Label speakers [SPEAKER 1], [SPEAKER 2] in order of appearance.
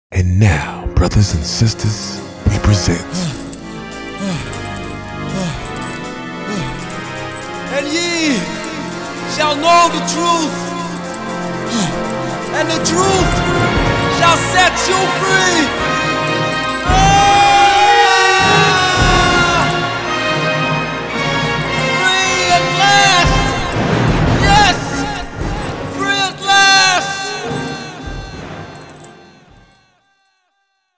[SPEAKER 1] And now, brothers and sisters, we present.
[SPEAKER 2] And ye shall know the truth, and the truth shall set you free.